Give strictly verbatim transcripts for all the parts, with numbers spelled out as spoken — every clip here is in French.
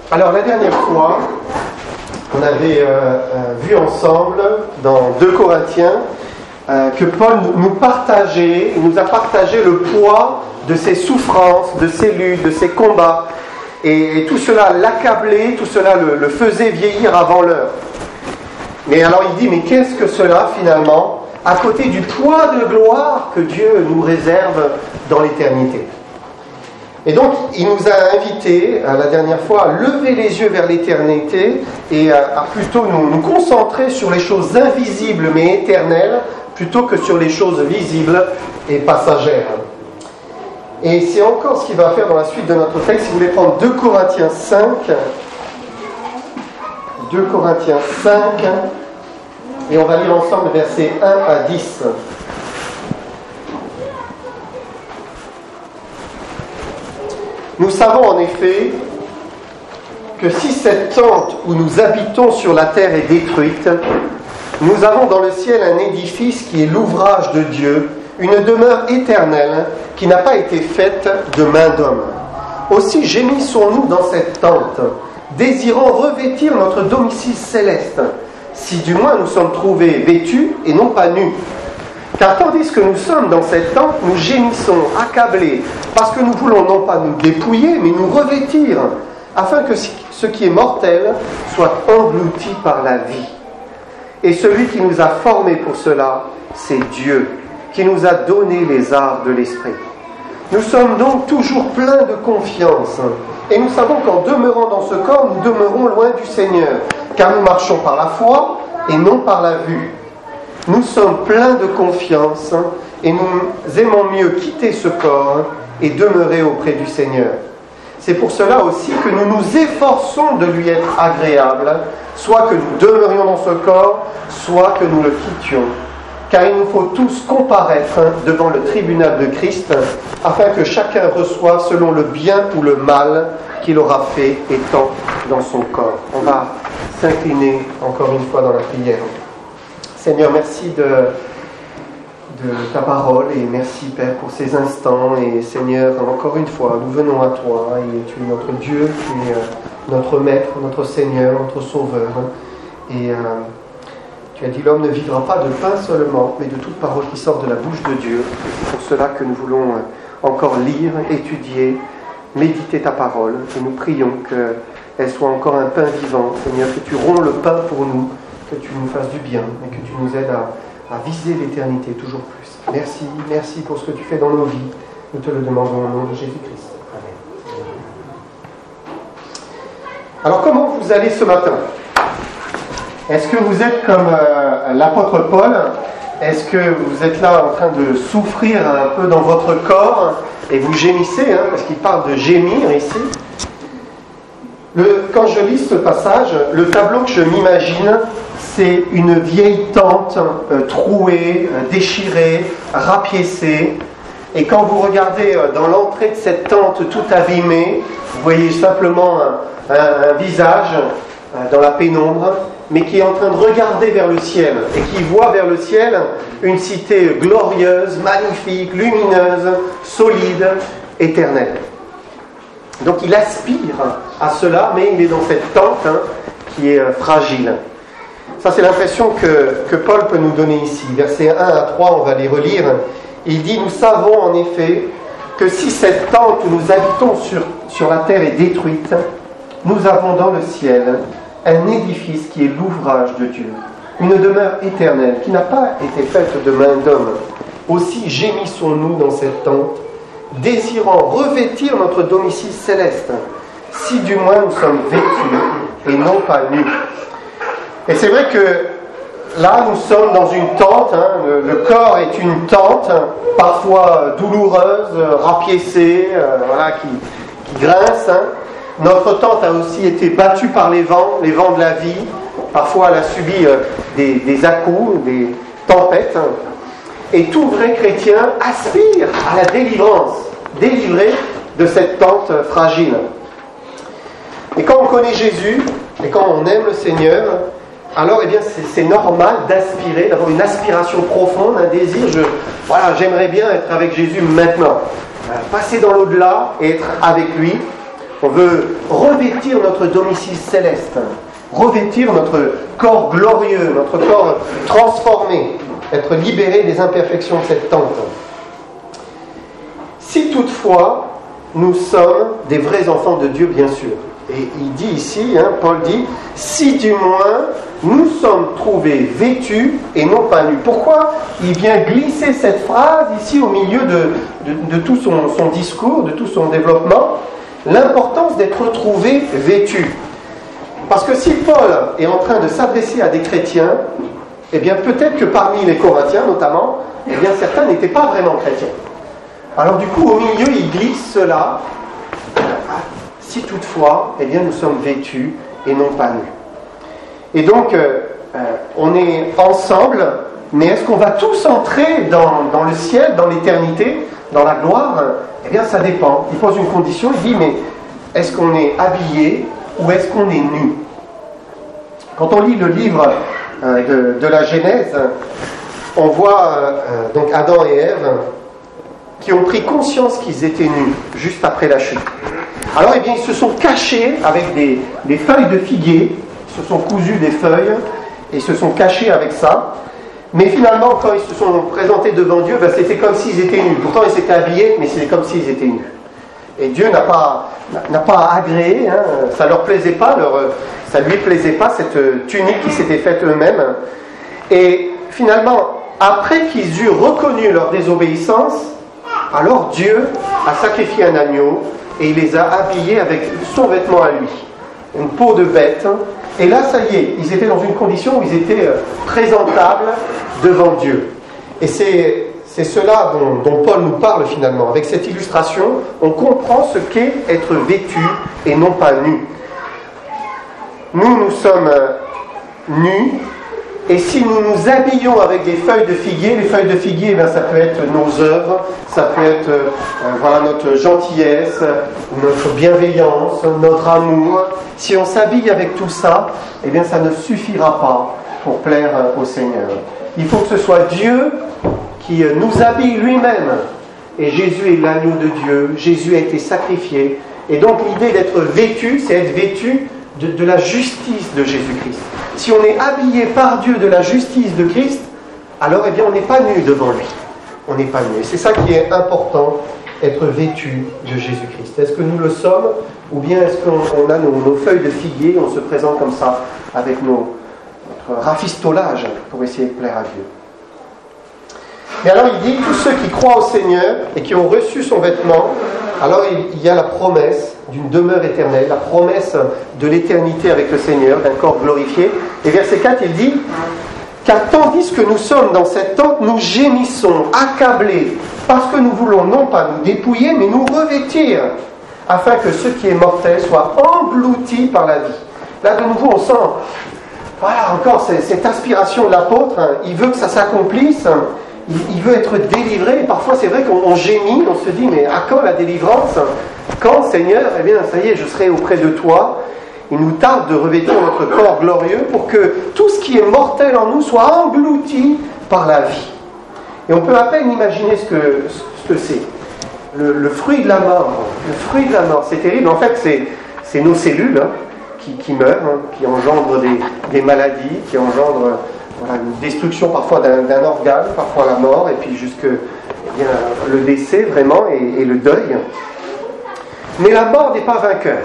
Alors la dernière fois, on avait euh, euh, vu ensemble dans deux Corinthiens euh, que Paul nous partageait, il nous a partagé le poids de ses souffrances, de ses luttes, de ses combats. Et, et tout cela l'accablait, tout cela le, le faisait vieillir avant l'heure. Mais alors il dit, mais qu'est-ce que cela finalement, à côté du poids de gloire que Dieu nous réserve dans l'éternité? Et donc, il nous a invités, la dernière fois, à lever les yeux vers l'éternité et à, à plutôt nous, nous concentrer sur les choses invisibles mais éternelles, plutôt que sur les choses visibles et passagères. Et c'est encore ce qu'il va faire dans la suite de notre texte. Si vous voulez prendre deux Corinthiens cinq, deux Corinthiens cinq, et on va lire ensemble versets un à dix. Nous savons en effet que si cette tente où nous habitons sur la terre est détruite, nous avons dans le ciel un édifice qui est l'ouvrage de Dieu, une demeure éternelle qui n'a pas été faite de main d'homme. Aussi gémissons-nous dans cette tente, désirant revêtir notre domicile céleste, si du moins nous sommes trouvés vêtus et non pas nus. Car tandis que nous sommes dans cette tente, nous gémissons, accablés, parce que nous voulons non pas nous dépouiller, mais nous revêtir, afin que ce qui est mortel soit englouti par la vie. Et celui qui nous a formés pour cela, c'est Dieu, qui nous a donné les arts de l'esprit. Nous sommes donc toujours pleins de confiance, et nous savons qu'en demeurant dans ce corps, nous demeurons loin du Seigneur, car nous marchons par la foi et non par la vue. Nous sommes pleins de confiance et nous aimons mieux quitter ce corps et demeurer auprès du Seigneur. C'est pour cela aussi que nous nous efforçons de lui être agréables, soit que nous demeurions dans ce corps, soit que nous le quittions. Car il nous faut tous comparaître devant le tribunal de Christ, afin que chacun reçoive selon le bien ou le mal qu'il aura fait étant dans son corps. On va s'incliner encore une fois dans la prière. Seigneur, merci de, de ta parole et merci Père pour ces instants. Et Seigneur, encore une fois, nous venons à toi et tu es notre Dieu, tu es notre Maître, notre Seigneur, notre Sauveur. Et euh, tu as dit l'homme ne vivra pas de pain seulement, mais de toute parole qui sort de la bouche de Dieu. Et c'est pour cela que nous voulons encore lire, étudier, méditer ta parole. Et nous prions qu'elle soit encore un pain vivant. Seigneur, que tu romps le pain pour nous, que tu nous fasses du bien et que tu nous aides à, à viser l'éternité toujours plus. Merci, merci pour ce que tu fais dans nos vies. Nous te le demandons au nom de Jésus-Christ. Amen. Alors, comment vous allez ce matin ? Est-ce que vous êtes comme euh, l'apôtre Paul ? Est-ce que vous êtes là en train de souffrir un peu dans votre corps et vous gémissez, hein, parce qu'il parle de gémir ici ? Le, quand je lis ce passage, le tableau que je m'imagine, c'est une vieille tente euh, trouée, euh, déchirée, rapiécée. Et quand vous regardez euh, dans l'entrée de cette tente tout abîmée, vous voyez simplement un, un, un visage euh, dans la pénombre, mais qui est en train de regarder vers le ciel et qui voit vers le ciel une cité glorieuse, magnifique, lumineuse, solide, éternelle. Donc il aspire à cela, mais il est dans cette tente hein, qui est euh, fragile. Ça, c'est l'impression que, que Paul peut nous donner ici. Versets un à trois, on va les relire. Il dit, nous savons en effet que si cette tente où nous habitons sur, sur la terre est détruite, nous avons dans le ciel un édifice qui est l'ouvrage de Dieu, une demeure éternelle qui n'a pas été faite de main d'homme. Aussi gémissons-nous dans cette tente, désirant revêtir notre domicile céleste, si du moins nous sommes vêtus et non pas nus. Et c'est vrai que là, nous sommes dans une tente, hein, le, le corps est une tente, parfois douloureuse, rapiécée, euh, voilà, qui, qui grince. Hein. Notre tente a aussi été battue par les vents, les vents de la vie. Parfois, elle a subi euh, des, des à-coups, des tempêtes. Hein. Et tout vrai chrétien aspire à la délivrance, délivré de cette tente fragile. Et quand on connaît Jésus, et quand on aime le Seigneur, alors eh bien, c'est, c'est normal d'aspirer, d'avoir une aspiration profonde, un désir. Je, voilà, j'aimerais bien être avec Jésus maintenant. Passer dans l'au-delà et être avec lui. On veut revêtir notre domicile céleste, revêtir notre corps glorieux, notre corps transformé, être libéré des imperfections de cette tente. Si toutefois, nous sommes des vrais enfants de Dieu, bien sûr. Et il dit ici, hein, Paul dit, si du moins nous sommes trouvés vêtus et non pas nus. Pourquoi il vient glisser cette phrase ici au milieu de, de, de tout son, son discours, de tout son développement? L'importance d'être trouvé vêtu. Parce que si Paul est en train de s'adresser à des chrétiens, eh bien peut-être que parmi les Corinthiens notamment, eh bien certains n'étaient pas vraiment chrétiens. Alors du coup, au milieu, il glisse cela. Si toutefois, eh bien nous sommes vêtus et non pas nus. Et donc, euh, euh, on est ensemble, mais est-ce qu'on va tous entrer dans, dans le ciel, dans l'éternité, dans la gloire? Eh bien, ça dépend. Il pose une condition, il dit, mais est-ce qu'on est habillé ou est-ce qu'on est nu? Quand on lit le livre euh, de, de la Genèse, on voit euh, donc Adam et Ève qui ont pris conscience qu'ils étaient nus juste après la chute. Alors, eh bien, ils se sont cachés avec des, des feuilles de figuier, ils se sont cousus des feuilles et ils se sont cachés avec ça. Mais finalement, quand ils se sont présentés devant Dieu, ben, c'était comme s'ils étaient nus. Pourtant, ils s'étaient habillés, mais c'était comme s'ils étaient nus. Et Dieu n'a pas, n'a pas agréé, hein, ça leur plaisait pas, leur, ça lui plaisait pas cette tunique qui s'était faite eux-mêmes. Et finalement, après qu'ils eurent reconnu leur désobéissance, alors Dieu a sacrifié un agneau et il les a habillés avec son vêtement à lui, une peau de bête. Et là, ça y est, ils étaient dans une condition où ils étaient présentables devant Dieu. Et c'est, c'est cela dont, dont Paul nous parle finalement. Avec cette illustration, on comprend ce qu'est être vêtu et non pas nu. Nous, nous sommes nus. Et si nous nous habillons avec des feuilles de figuier, les feuilles de figuier, eh bien, ça peut être nos œuvres, ça peut être euh, voilà, notre gentillesse, notre bienveillance, notre amour. Si on s'habille avec tout ça, eh bien, ça ne suffira pas pour plaire au Seigneur. Il faut que ce soit Dieu qui nous habille lui-même. Et Jésus est l'agneau de Dieu, Jésus a été sacrifié. Et donc l'idée d'être vêtu, c'est être vêtu de, de la justice de Jésus-Christ. Si on est habillé par Dieu de la justice de Christ, alors eh bien on n'est pas nu devant lui. On n'est pas nu. Et c'est ça qui est important, être vêtu de Jésus-Christ. Est-ce que nous le sommes, ou bien est-ce qu'on a nos, nos feuilles de figuier, on se présente comme ça, avec nos, notre rafistolage pour essayer de plaire à Dieu? Et alors il dit, tous ceux qui croient au Seigneur et qui ont reçu son vêtement, alors il y a la promesse d'une demeure éternelle, la promesse de l'éternité avec le Seigneur, d'un corps glorifié. Et verset quatre, il dit, car tandis que nous sommes dans cette tente, nous gémissons, accablés, parce que nous voulons non pas nous dépouiller, mais nous revêtir, afin que ce qui est mortel soit englouti par la vie. Là, de nouveau, on sent, voilà, encore cette, cette inspiration de l'apôtre, hein, il veut que ça s'accomplisse, il, il veut être délivré, et parfois c'est vrai qu'on on gémit, on se dit, mais à quand la délivrance? Quand, Seigneur, eh bien, ça y est, je serai auprès de toi. Il nous tarde de revêtir notre corps glorieux pour que tout ce qui est mortel en nous soit englouti par la vie. Et on peut à peine imaginer ce que, ce que c'est. Le, le fruit de la mort, le fruit de la mort, c'est terrible. En fait, c'est, c'est nos cellules hein, qui, qui meurent, hein, qui engendrent des, des maladies, qui engendrent voilà, une destruction parfois d'un, d'un organe, parfois la mort, et puis jusque eh bien, le décès vraiment et, et le deuil. Mais la mort n'est pas vainqueur.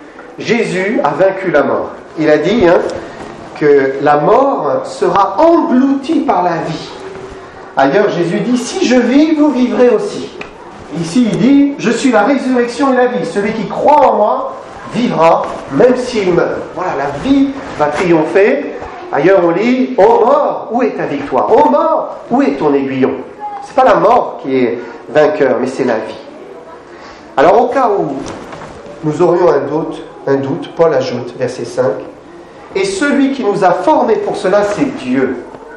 Jésus a vaincu la mort. Il a dit hein, que la mort sera engloutie par la vie. Ailleurs, Jésus dit, si je vis, vous vivrez aussi. Ici, il dit, je suis la résurrection et la vie. Celui qui croit en moi vivra, même s'il meurt. Voilà, la vie va triompher. Ailleurs, on lit, ô mort, où est ta victoire? Ô mort, où est ton aiguillon? Ce n'est pas la mort qui est vainqueur, mais c'est la vie. Alors, au cas où nous aurions un doute, un doute, Paul ajoute, verset cinq, et celui qui nous a formés pour cela, c'est Dieu,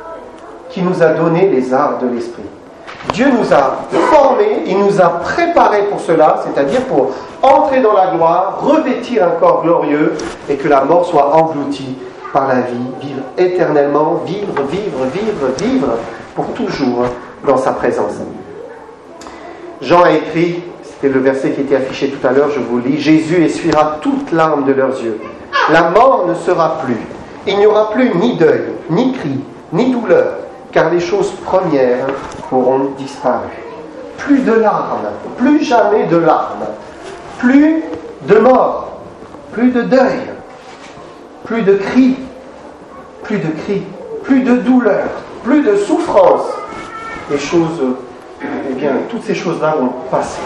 qui nous a donné les arts de l'esprit. Dieu nous a formés, il nous a préparés pour cela, c'est-à-dire pour entrer dans la gloire, revêtir un corps glorieux, et que la mort soit engloutie par la vie, vivre éternellement, vivre, vivre, vivre, vivre, pour toujours dans sa présence. Jean a écrit C'est le verset qui était affiché tout à l'heure, je vous le lis. Jésus essuiera toute larme de leurs yeux. La mort ne sera plus. Il n'y aura plus ni deuil, ni cri, ni douleur, car les choses premières auront disparu. Plus de larmes, plus jamais de larmes, plus de mort, plus de deuil, plus de cris, plus de cris, plus de douleur, plus de souffrance. Les choses, eh bien, toutes ces choses-là vont passer.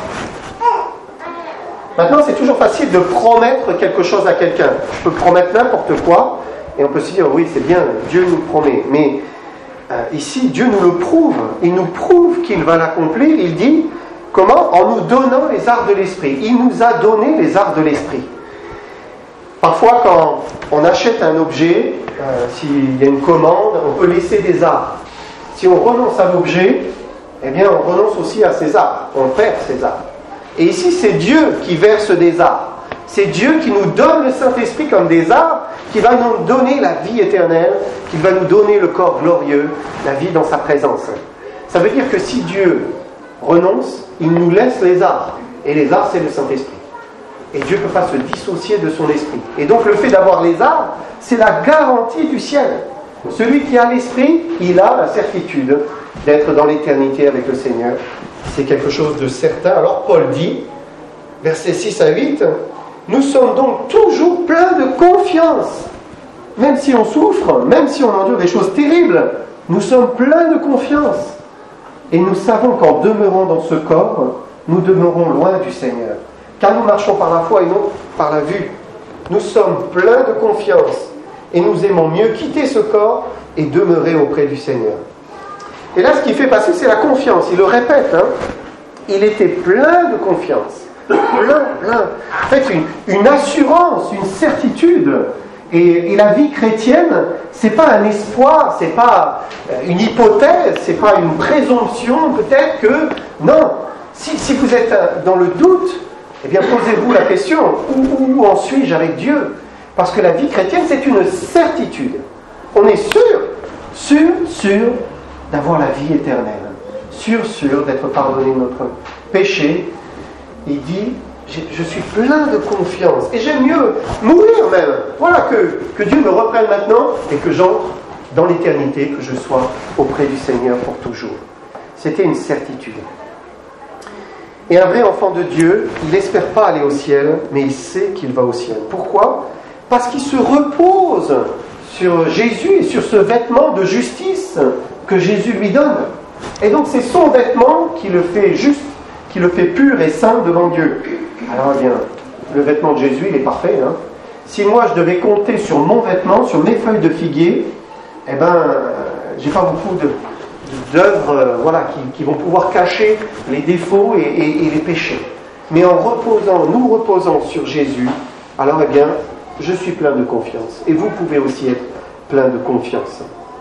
Maintenant, c'est toujours facile de promettre quelque chose à quelqu'un. Je peux promettre n'importe quoi, et on peut se dire, oui, c'est bien, Dieu nous promet. Mais euh, ici, Dieu nous le prouve. Il nous prouve qu'il va l'accomplir. Il dit, comment ? En nous donnant les arts de l'esprit. Il nous a donné les arts de l'esprit. Parfois, quand on achète un objet, euh, s'il y a une commande, on peut laisser des arts. Si on renonce à l'objet, eh bien, on renonce aussi à ses arts. On perd ses arts. Et ici, c'est Dieu qui verse des arts. C'est Dieu qui nous donne le Saint-Esprit comme des arts, qui va nous donner la vie éternelle, qui va nous donner le corps glorieux, la vie dans sa présence. Ça veut dire que si Dieu renonce, il nous laisse les arts. Et les arts, c'est le Saint-Esprit. Et Dieu ne peut pas se dissocier de son esprit. Et donc le fait d'avoir les arts, c'est la garantie du ciel. Celui qui a l'esprit, il a la certitude d'être dans l'éternité avec le Seigneur. C'est quelque chose de certain. Alors Paul dit, versets six à huit, « Nous sommes donc toujours pleins de confiance. Même si on souffre, même si on endure des choses terribles, nous sommes pleins de confiance. Et nous savons qu'en demeurant dans ce corps, nous demeurons loin du Seigneur. Car nous marchons par la foi et non par la vue. Nous sommes pleins de confiance et nous aimons mieux quitter ce corps et demeurer auprès du Seigneur. » Et là, ce qu'il fait passer, c'est la confiance. Il le répète, hein. Il était plein de confiance. Plein, plein. En fait, une, une assurance, une certitude. Et, et la vie chrétienne, c'est pas un espoir, c'est pas une hypothèse, c'est pas une présomption, peut-être que... Non. Si, si vous êtes dans le doute, eh bien, posez-vous la question, où, où en suis-je avec Dieu ? Parce que la vie chrétienne, c'est une certitude. On est sûr, sûr, sûr d'avoir la vie éternelle. Sûr, sûr d'être pardonné de notre péché. Il dit, je suis plein de confiance. Et j'aime mieux mourir même. Voilà, que, que Dieu me reprenne maintenant et que j'entre dans l'éternité, que je sois auprès du Seigneur pour toujours. C'était une certitude. Et un vrai enfant de Dieu, il n'espère pas aller au ciel, mais il sait qu'il va au ciel. Pourquoi ? Parce qu'il se repose sur Jésus et sur ce vêtement de justice que Jésus lui donne. Et donc c'est son vêtement qui le fait juste, qui le fait pur et saint devant Dieu. Alors eh bien, le vêtement de Jésus, il est parfait. Hein. Si moi je devais compter sur mon vêtement, sur mes feuilles de figuier, eh ben, j'ai pas beaucoup de, d'œuvres euh, voilà, qui, qui vont pouvoir cacher les défauts et, et, et les péchés. Mais en reposant, nous reposant sur Jésus, alors eh bien, je suis plein de confiance. Et vous pouvez aussi être plein de confiance.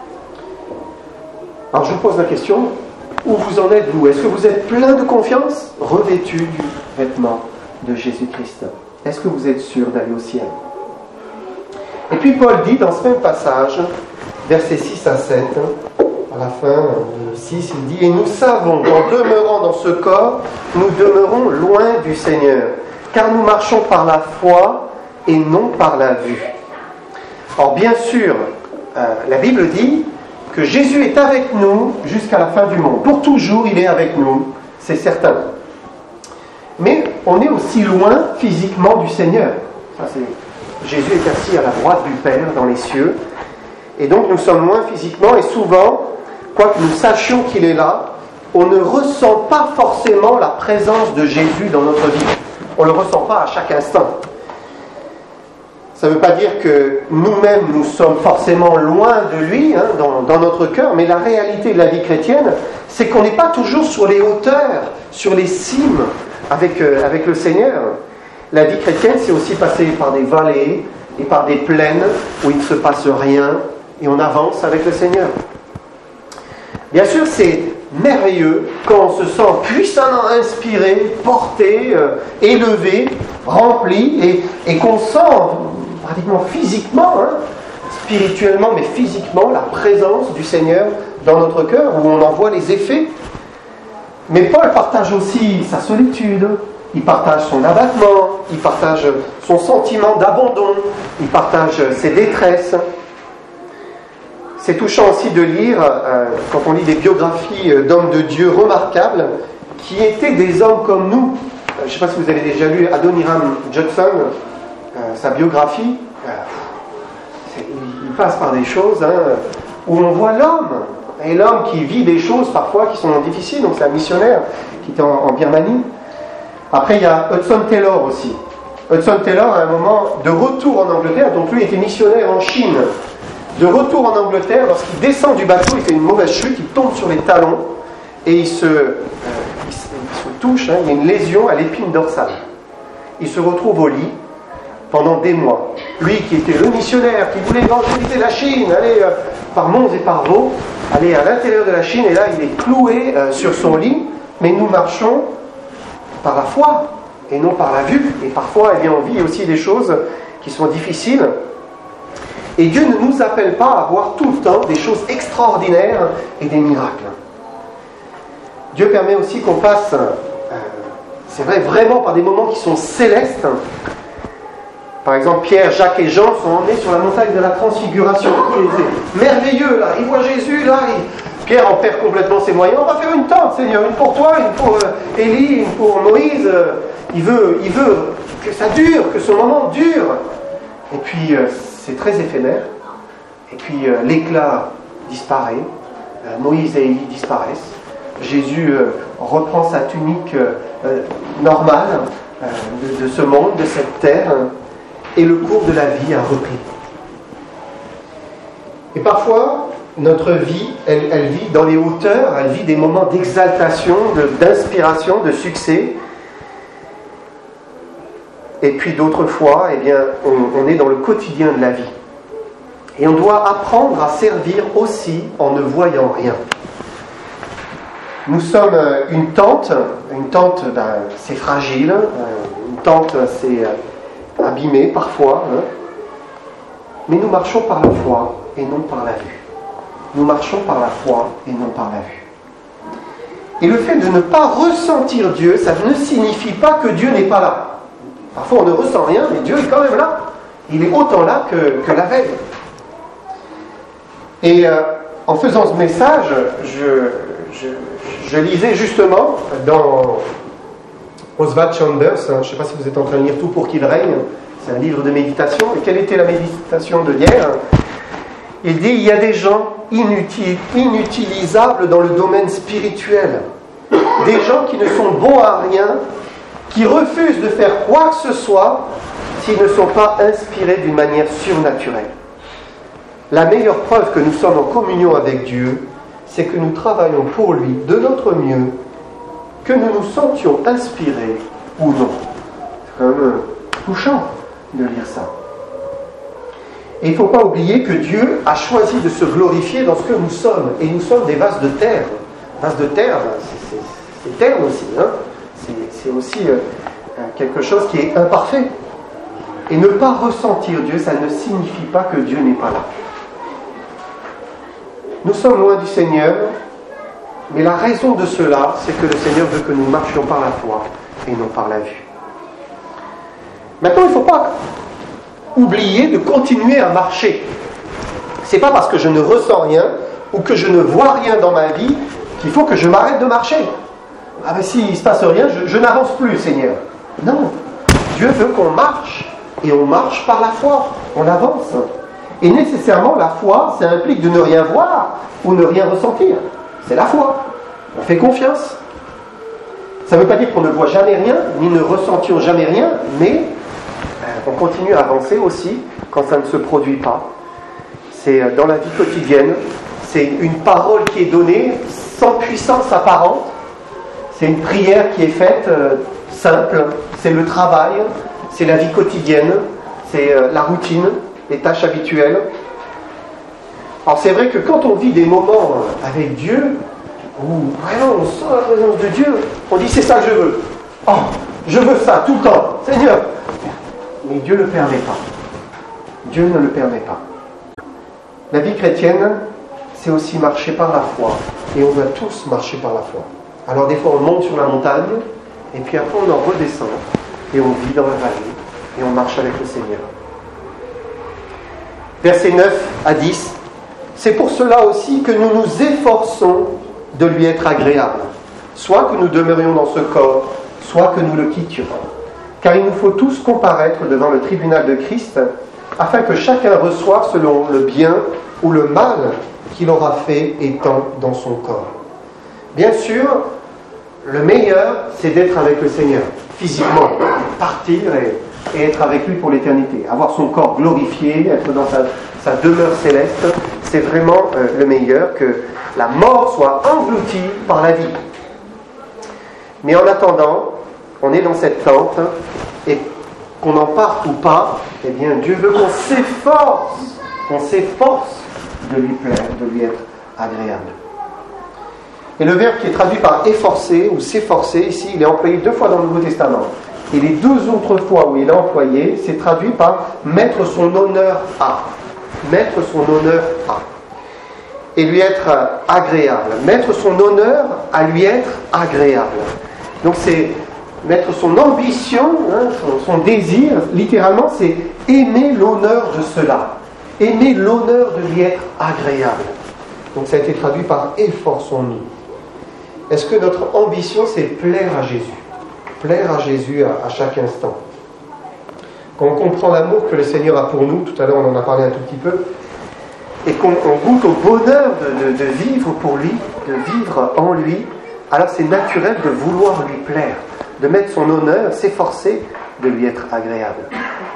Alors je vous pose la question, où vous en êtes vous ? Est-ce que vous êtes plein de confiance, revêtu du vêtement de Jésus-Christ ? Est-ce que vous êtes sûr d'aller au ciel ? Et puis Paul dit dans ce même passage, versets six à sept, à la fin du six, il dit « Et nous savons qu'en demeurant dans ce corps, nous demeurons loin du Seigneur, car nous marchons par la foi et non par la vue. » Or bien sûr, euh, la Bible dit que Jésus est avec nous jusqu'à la fin du monde. Pour toujours, il est avec nous, c'est certain. Mais on est aussi loin physiquement du Seigneur. Ça, c'est... Jésus est assis à la droite du Père dans les cieux. Et donc nous sommes loin physiquement et souvent, quoique nous sachions qu'il est là, on ne ressent pas forcément la présence de Jésus dans notre vie. On ne le ressent pas à chaque instant. Ça ne veut pas dire que nous-mêmes, nous sommes forcément loin de lui, hein, dans, dans notre cœur, mais la réalité de la vie chrétienne, c'est qu'on n'est pas toujours sur les hauteurs, sur les cimes avec, euh, avec le Seigneur. La vie chrétienne, c'est aussi passer par des vallées et par des plaines où il ne se passe rien et on avance avec le Seigneur. Bien sûr, c'est merveilleux quand on se sent puissamment inspiré, porté, euh, élevé, rempli et, et qu'on sent pratiquement physiquement, hein, spirituellement mais physiquement, la présence du Seigneur dans notre cœur, où on en voit les effets. Mais Paul partage aussi sa solitude, il partage son abattement, il partage son sentiment d'abandon, il partage ses détresses. C'est touchant aussi de lire, euh, quand on lit des biographies d'hommes de Dieu remarquables, qui étaient des hommes comme nous. Euh, je ne sais pas si vous avez déjà lu Adoniram Judson, euh, sa biographie. Euh, il passe par des choses hein, où on voit l'homme, et l'homme qui vit des choses parfois qui sont difficiles. Donc c'est un missionnaire qui était en, en Birmanie. Après il y a Hudson Taylor aussi. Hudson Taylor à un moment de retour en Angleterre, donc lui était missionnaire en Chine. De retour en Angleterre, lorsqu'il descend du bateau, il fait une mauvaise chute, il tombe sur les talons et il se, euh, il se, il se touche, hein, il y a une lésion à l'épine dorsale. Il se retrouve au lit pendant des mois. Lui qui était le missionnaire, qui voulait évangéliser la Chine, aller euh, par monts et par vaux, aller à l'intérieur de la Chine, et là il est cloué euh, sur son lit, mais nous marchons par la foi et non par la vue. Et parfois, eh bien, on vit aussi des choses qui sont difficiles. Et Dieu ne nous appelle pas à voir tout le temps des choses extraordinaires et des miracles. Dieu permet aussi qu'on passe, euh, c'est vrai, vraiment par des moments qui sont célestes. Par exemple, Pierre, Jacques et Jean sont emmenés sur la montagne de la Transfiguration. C'est merveilleux, là. Ils voient Jésus, là. Et Pierre en perd complètement ses moyens. On va faire une tente, Seigneur. Une pour toi, une pour euh, Élie, une pour Moïse. Il veut, il veut que ça dure, que ce moment dure. Et puis, euh, c'est très éphémère. Et puis, euh, l'éclat disparaît. Euh, Moïse et Élie disparaissent. Jésus euh, reprend sa tunique euh, normale euh, de, de ce monde, de cette terre. Et le cours de la vie a repris. Et parfois, notre vie, elle, elle vit dans les hauteurs, elle vit des moments d'exaltation, de, d'inspiration, de succès. Et puis d'autres fois, eh bien, on, on est dans le quotidien de la vie. Et on doit apprendre à servir aussi en ne voyant rien. Nous sommes une tente, une tente, ben, c'est fragile, une tente, c'est abîmé parfois, hein. Mais nous marchons par la foi et non par la vue. Nous marchons par la foi et non par la vue. Et le fait de ne pas ressentir Dieu, ça ne signifie pas que Dieu n'est pas là. Parfois on ne ressent rien, mais Dieu est quand même là. Il est autant là que, que la veille. Et euh, en faisant ce message, je, je, je lisais justement dans Oswald Chambers, hein, je ne sais pas si vous êtes en train de lire Tout pour qu'il règne, c'est un livre de méditation. Et quelle était la méditation de hier ? Il dit, il y a des gens inutiles, inutilisables dans le domaine spirituel. Des gens qui ne sont bons à rien, qui refusent de faire quoi que ce soit s'ils ne sont pas inspirés d'une manière surnaturelle. La meilleure preuve que nous sommes en communion avec Dieu, c'est que nous travaillons pour lui de notre mieux, que nous nous sentions inspirés ou non. C'est quand même touchant de lire ça. Et il ne faut pas oublier que Dieu a choisi de se glorifier dans ce que nous sommes. Et nous sommes des vases de terre. Vases de terre, c'est, c'est, c'est terne aussi. Hein, c'est, c'est aussi euh, quelque chose qui est imparfait. Et ne pas ressentir Dieu, ça ne signifie pas que Dieu n'est pas là. Nous sommes loin du Seigneur, mais la raison de cela, c'est que le Seigneur veut que nous marchions par la foi et non par la vue. Maintenant, il ne faut pas oublier de continuer à marcher. Ce n'est pas parce que je ne ressens rien ou que je ne vois rien dans ma vie qu'il faut que je m'arrête de marcher. Ah ben s'il ne se passe rien, je, je n'avance plus, Seigneur. Non, Dieu veut qu'on marche et on marche par la foi, on avance. Et nécessairement, la foi, ça implique de ne rien voir ou ne rien ressentir. C'est la foi. On fait confiance. Ça ne veut pas dire qu'on ne voit jamais rien, ni ne ressentions jamais rien, mais on continue à avancer aussi quand ça ne se produit pas. C'est dans la vie quotidienne, c'est une parole qui est donnée sans puissance apparente, c'est une prière qui est faite euh, simple, c'est le travail, c'est la vie quotidienne, c'est euh, la routine, les tâches habituelles. Alors c'est vrai que quand on vit des moments avec Dieu, où vraiment on sent la présence de Dieu, on dit c'est ça que je veux. Oh, je veux ça tout le temps, Seigneur. Mais Dieu ne le permet pas. Dieu ne le permet pas. La vie chrétienne, c'est aussi marcher par la foi. Et on doit tous marcher par la foi. Alors des fois on monte sur la montagne, et puis après on en redescend, et on vit dans la vallée, et on marche avec le Seigneur. Versets neuf à dix, c'est pour cela aussi que nous nous efforçons de lui être agréables, soit que nous demeurions dans ce corps, soit que nous le quittions. Car il nous faut tous comparaître devant le tribunal de Christ, afin que chacun reçoive selon le bien ou le mal qu'il aura fait étant dans son corps. Bien sûr, le meilleur, c'est d'être avec le Seigneur, physiquement, partir et, et être avec lui pour l'éternité. Avoir son corps glorifié, être dans sa, sa demeure céleste, c'est vraiment euh, le meilleur, que la mort soit engloutie par la vie. Mais en attendant, on est dans cette tente, et qu'on en parte ou pas, eh bien Dieu veut qu'on s'efforce, qu'on s'efforce de lui plaire, de lui être agréable. Et le verbe qui est traduit par efforcer ou s'efforcer, ici, il est employé deux fois dans le Nouveau Testament. Et les deux autres fois où il est employé, c'est traduit par mettre son honneur à. Mettre son honneur à. Et lui être agréable. Mettre son honneur à lui être agréable. Donc c'est mettre son ambition, hein, son, son désir, littéralement, c'est aimer l'honneur de cela. Aimer l'honneur de lui être agréable. Donc ça a été traduit par efforçons-nous. Est-ce que notre ambition, c'est plaire à Jésus? Plaire à Jésus à, à chaque instant. Quand on comprend l'amour que le Seigneur a pour nous, tout à l'heure on en a parlé un tout petit peu, et qu'on on goûte au bonheur de, de, de vivre pour lui, de vivre en lui, alors c'est naturel de vouloir lui plaire, de mettre son honneur, s'efforcer de lui être agréable.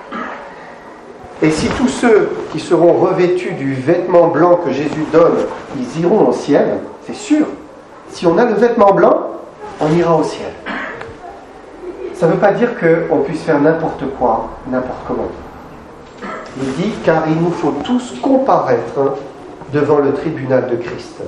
Et si tous ceux qui seront revêtus du vêtement blanc que Jésus donne, ils iront au ciel, c'est sûr. Si on a le vêtement blanc, on ira au ciel. Ça ne veut pas dire qu'on puisse faire n'importe quoi, n'importe comment. Il dit, car il nous faut tous comparaître devant le tribunal de Christ.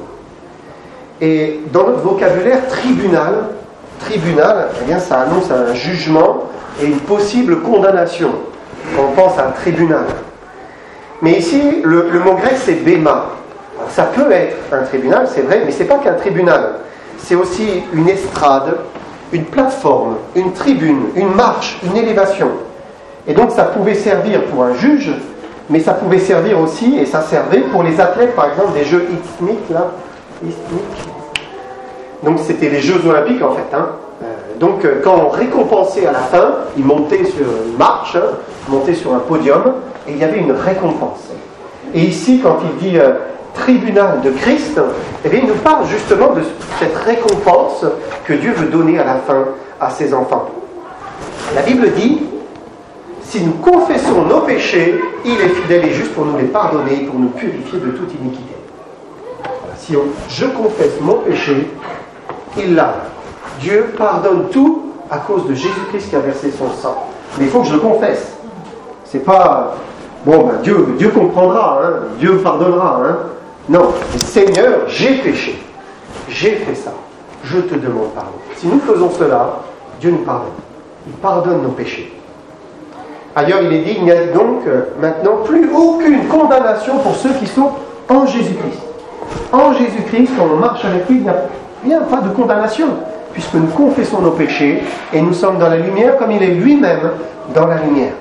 Et dans notre vocabulaire, tribunal, tribunal, eh bien, ça annonce un jugement et une possible condamnation. Quand on pense à un tribunal. Mais ici, le, le mot grec, c'est béma. Alors, ça peut être un tribunal, c'est vrai, mais ce n'est pas qu'un tribunal. C'est aussi une estrade, une plateforme, une tribune, une marche, une élévation. Et donc, ça pouvait servir pour un juge, mais ça pouvait servir aussi, et ça servait pour les athlètes, par exemple, des Jeux isthmiques, là. Isthmiques. Donc, c'était les Jeux olympiques, en fait, hein. Donc, quand on récompensait à la fin, ils montaient sur une marche, hein, montaient sur un podium, et il y avait une récompense. Et ici, quand il dit euh, tribunal de Christ, eh bien, il nous parle justement de cette récompense que Dieu veut donner à la fin à ses enfants. La Bible dit, si nous confessons nos péchés, il est fidèle et juste pour nous les pardonner, pour nous purifier de toute iniquité. Si on, je confesse mon péché, il l'a. Dieu pardonne tout à cause de Jésus-Christ qui a versé son sang. Mais il faut que je le confesse. C'est pas, bon, ben Dieu, Dieu comprendra, hein, Dieu pardonnera. Hein. Non, Seigneur, j'ai péché. J'ai fait ça. Je te demande pardon. Si nous faisons cela, Dieu nous pardonne. Il pardonne nos péchés. Ailleurs, il est dit, il n'y a donc maintenant plus aucune condamnation pour ceux qui sont en Jésus-Christ. En Jésus-Christ, quand on marche avec lui, il n'y a, il n'y a pas de condamnation. Puisque nous confessons nos péchés et nous sommes dans la lumière comme il est lui-même dans la lumière.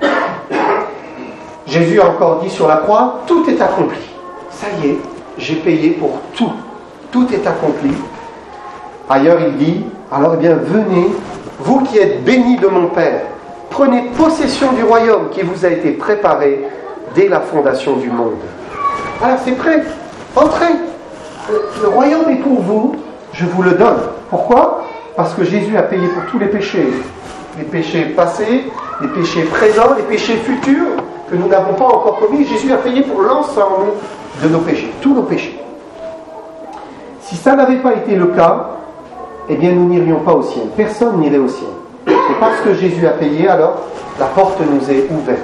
Jésus a encore dit sur la croix, tout est accompli. Ça y est, j'ai payé pour tout. Tout est accompli. Ailleurs il dit, alors eh bien venez, vous qui êtes bénis de mon Père, prenez possession du royaume qui vous a été préparé dès la fondation du monde. Alors c'est prêt, entrez. Le, le royaume est pour vous, je vous le donne. Pourquoi ? Parce que Jésus a payé pour tous les péchés. Les péchés passés, les péchés présents, les péchés futurs que nous n'avons pas encore commis. Jésus a payé pour l'ensemble de nos péchés, tous nos péchés. Si ça n'avait pas été le cas, eh bien nous n'irions pas au ciel. Personne n'irait au ciel. Et parce que Jésus a payé, alors la porte nous est ouverte.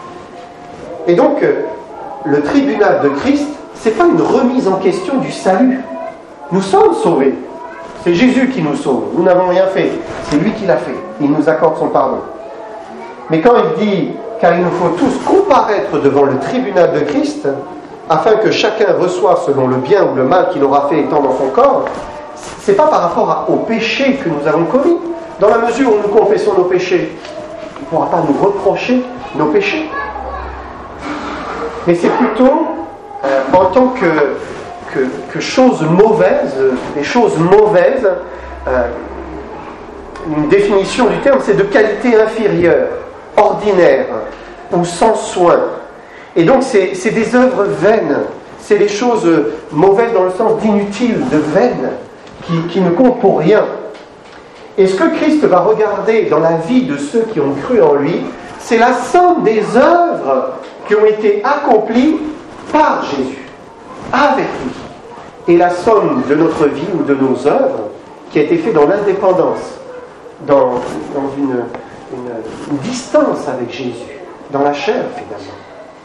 Et donc, le tribunal de Christ, ce n'est pas une remise en question du salut. Nous sommes sauvés. C'est Jésus qui nous sauve. Nous n'avons rien fait. C'est lui qui l'a fait. Il nous accorde son pardon. Mais quand il dit « car il nous faut tous comparaître devant le tribunal de Christ, afin que chacun reçoive selon le bien ou le mal qu'il aura fait étant dans son corps », c'est pas par rapport à, au péché que nous avons commis. Dans la mesure où nous confessons nos péchés, il ne pourra pas nous reprocher nos péchés. Mais c'est plutôt euh, en tant que, que, que chose mauvaise, des choses mauvaises, euh, une définition du terme, c'est de qualité inférieure, ordinaire ou sans soin. Et donc c'est, c'est des œuvres vaines, c'est des choses mauvaises dans le sens d'inutiles, de vaines, qui, qui ne comptent pour rien. Et ce que Christ va regarder dans la vie de ceux qui ont cru en lui, c'est la somme des œuvres qui ont été accomplies par Jésus, avec lui. Et la somme de notre vie ou de nos œuvres qui a été faite dans l'indépendance, dans, dans une, une, une distance avec Jésus, dans la chair finalement.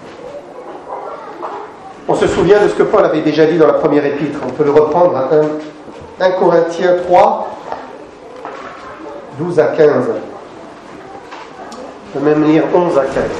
On se souvient de ce que Paul avait déjà dit dans la première épître. On peut le reprendre à un Corinthiens trois, douze à quinze. On peut même lire onze à quinze.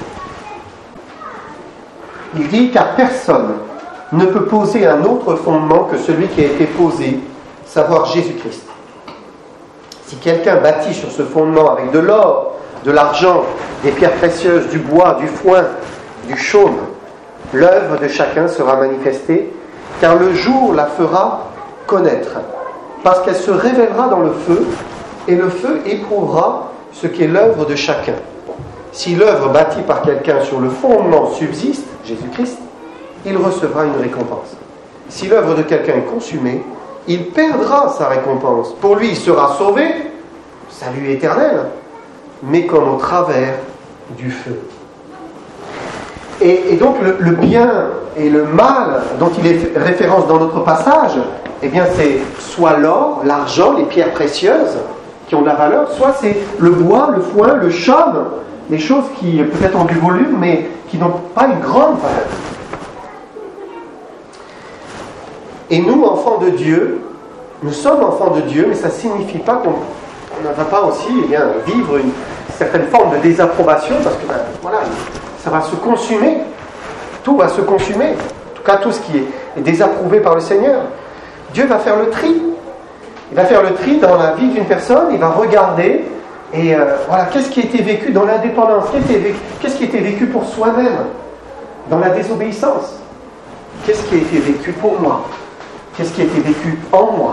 Il dit « Car personne ne peut poser un autre fondement que celui qui a été posé, savoir Jésus-Christ. Si quelqu'un bâtit sur ce fondement avec de l'or, de l'argent, des pierres précieuses, du bois, du foin, du chaume, l'œuvre de chacun sera manifestée, car le jour la fera connaître, parce qu'elle se révélera dans le feu, et le feu éprouvera ce qu'est l'œuvre de chacun. Si l'œuvre bâtie par quelqu'un sur le fondement subsiste, Jésus-Christ, il recevra une récompense. Si l'œuvre de quelqu'un est consumée, il perdra sa récompense. Pour lui, il sera sauvé, salut éternel, mais comme au travers du feu. » Et, et donc le, le bien et le mal dont il est référence dans notre passage, eh bien c'est soit l'or, l'argent, les pierres précieuses qui ont de la valeur, soit c'est le bois, le foin, le chaume, des choses qui peut-être ont du volume, mais qui n'ont pas une grande valeur. Et nous, enfants de Dieu, nous sommes enfants de Dieu, mais ça ne signifie pas qu'on ne va pas aussi eh bien, vivre une certaine forme de désapprobation, parce que ben, voilà, ça va se consumer, tout va se consumer, en tout cas tout ce qui est désapprouvé par le Seigneur. Dieu va faire le tri, il va faire le tri dans la vie d'une personne, il va regarder, et euh, voilà, qu'est-ce qui a été vécu dans l'indépendance, qu'est-ce qui a été vécu pour soi-même, dans la désobéissance, qu'est-ce qui a été vécu pour moi, qu'est-ce qui a été vécu en moi.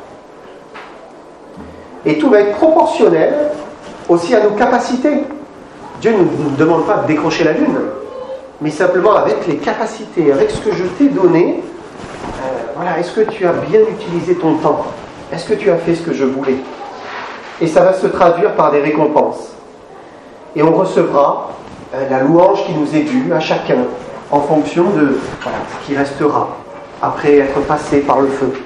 Et tout va être proportionnel aussi à nos capacités. Dieu ne nous demande pas de décrocher la lune, mais simplement avec les capacités, avec ce que je t'ai donné, euh, voilà, est-ce que tu as bien utilisé ton temps? Est-ce que tu as fait ce que je voulais? Et ça va se traduire par des récompenses. Et on recevra euh, la louange qui nous est due à chacun, en fonction de voilà, ce qui restera, après être passé par le feu.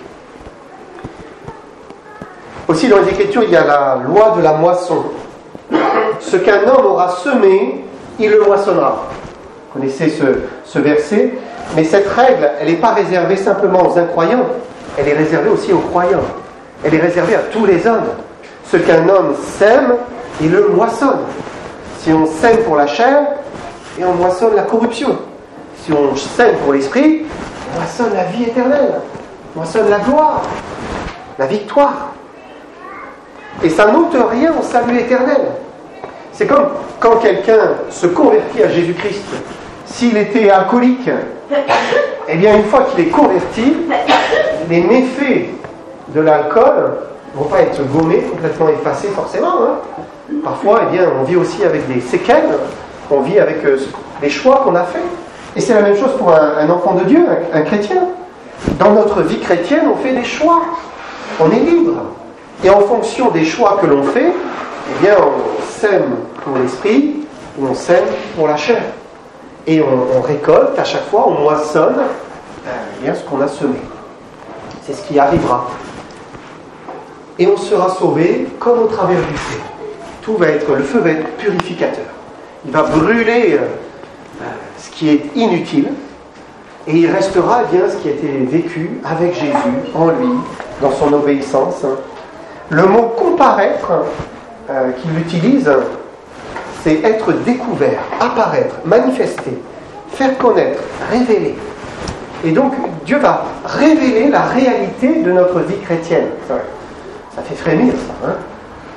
Aussi dans les Écritures, il y a la loi de la moisson. Ce qu'un homme aura semé, il le moissonnera. Vous connaissez ce, ce verset, mais cette règle, elle n'est pas réservée simplement aux incroyants, elle est réservée aussi aux croyants. Elle est réservée à tous les hommes. Ce qu'un homme sème, il le moissonne. Si on sème pour la chair, et on moissonne la corruption. Si on sème pour l'esprit, on moissonne la vie éternelle, on moissonne la gloire, la victoire. Et ça n'ôte rien au salut éternel. C'est comme quand quelqu'un se convertit à Jésus-Christ. S'il était alcoolique, eh bien une fois qu'il est converti, les méfaits de l'alcool ne vont pas être gommés, complètement effacés forcément. Hein. Parfois, eh bien, on vit aussi avec des séquelles, on vit avec euh, les choix qu'on a faits. Et c'est la même chose pour un, un enfant de Dieu, un, un chrétien. Dans notre vie chrétienne, on fait des choix. On est libre. Et en fonction des choix que l'on fait, eh bien, on sème pour l'esprit ou on sème pour la chair. Et on, on récolte à chaque fois, on moissonne eh bien, ce qu'on a semé. C'est ce qui arrivera. Et on sera sauvé comme au travers du feu. Tout va être, le feu va être purificateur. Il va brûler euh, ce qui est inutile et il restera eh bien, ce qui a été vécu avec Jésus, en lui, dans son obéissance. Le mot comparaître euh, qu'il utilise, c'est être découvert, apparaître, manifester, faire connaître, révéler. Et donc Dieu va révéler la réalité de notre vie chrétienne. Ça, ça fait frémir ça. Hein,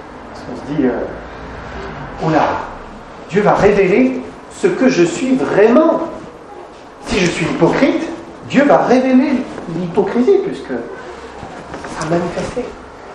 On se dit, euh, oula, Dieu va révéler ce que je suis vraiment. Si je suis hypocrite, Dieu va révéler l'hypocrisie, puisque ça a manifesté.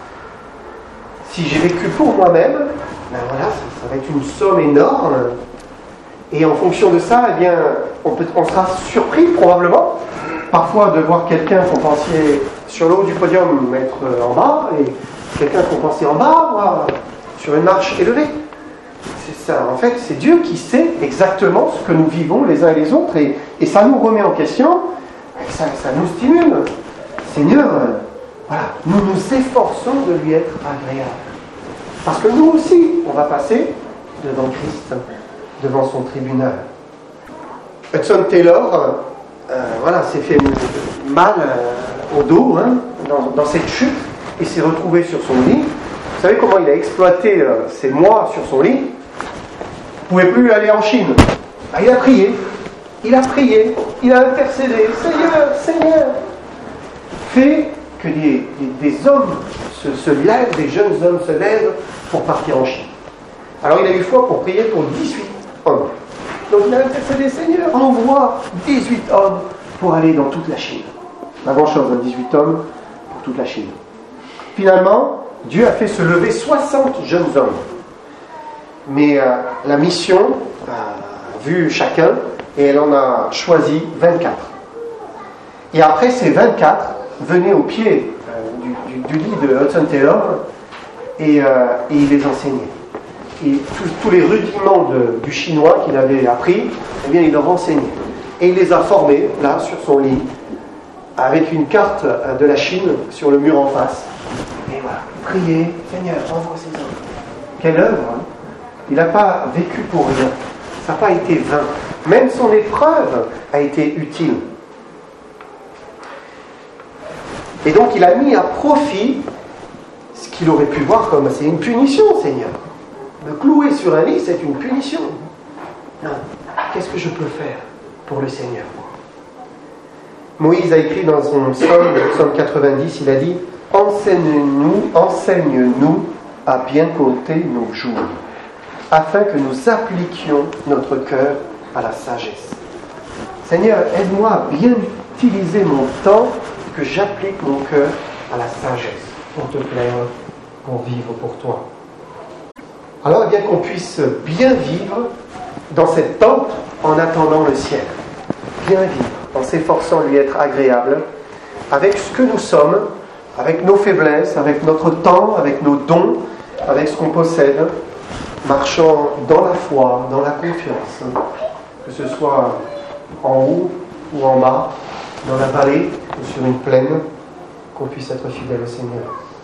Si j'ai vécu pour moi-même, ben voilà, ça, ça va être une somme énorme. Et en fonction de ça, eh bien, on, peut, on sera surpris probablement, parfois de voir quelqu'un qu'on pensait sur le haut du podium être en bas, et quelqu'un qu'on pensait en bas, voir sur une marche élevée. C'est ça, en fait, c'est Dieu qui sait exactement ce que nous vivons les uns et les autres, et, et ça nous remet en question, et ça, ça nous stimule. Seigneur, euh, voilà, nous nous efforçons de lui être agréable. Parce que nous aussi, on va passer devant Christ, devant son tribunal. Hudson Taylor, euh, voilà, s'est fait mal euh, au dos, hein, dans, dans cette chute, et s'est retrouvé sur son lit. Vous savez comment il a exploité euh, ces mois sur son lit? Il ne pouvait plus aller en Chine. Ben, il a prié, il a prié, il a intercédé. Seigneur, Seigneur, fais que des, des, des hommes se, se lèvent, des jeunes hommes se lèvent pour partir en Chine. Alors il a eu foi pour prier pour dix-huit hommes. Donc il a intercédé, Seigneur, envoie dix-huit hommes pour aller dans toute la Chine. Pas grand-chose, hein, dix-huit hommes pour toute la Chine. Finalement, Dieu a fait se lever soixante jeunes hommes. Mais euh, la mission a vu chacun et elle en a choisi vingt-quatre. Et après ces vingt-quatre venaient au pied euh, du, du, du lit de Hudson Taylor et, euh, et il les enseignait. Et tous, tous les rudiments de, du chinois qu'il avait appris, eh bien il leur enseignait. Et il les a formés, là, sur son lit, avec une carte de la Chine sur le mur en face. Et voilà, priez, Seigneur, envoie ces hommes. Quelle œuvre, hein? Il n'a pas vécu pour rien. Ça n'a pas été vain. Même son épreuve a été utile. Et donc il a mis à profit ce qu'il aurait pu voir comme c'est une punition, Seigneur. Me clouer sur un lit, c'est une punition. Non. Qu'est-ce que je peux faire pour le Seigneur? Moïse a écrit dans son psaume, psaume quatre-vingt-dix, il a dit « Enseigne-nous, enseigne-nous à bien compter nos jours, afin que nous appliquions notre cœur à la sagesse. » Seigneur, aide-moi à bien utiliser mon temps, que j'applique mon cœur à la sagesse, pour te plaire, pour vivre pour toi. Alors, eh bien qu'on puisse bien vivre dans cette tente en attendant le ciel. Bien vivre, en s'efforçant de lui être agréable, avec ce que nous sommes, avec nos faiblesses, avec notre temps, avec nos dons, avec ce qu'on possède, marchant dans la foi, dans la confiance, que ce soit en haut ou en bas, dans la vallée ou sur une plaine, qu'on puisse être fidèle au Seigneur.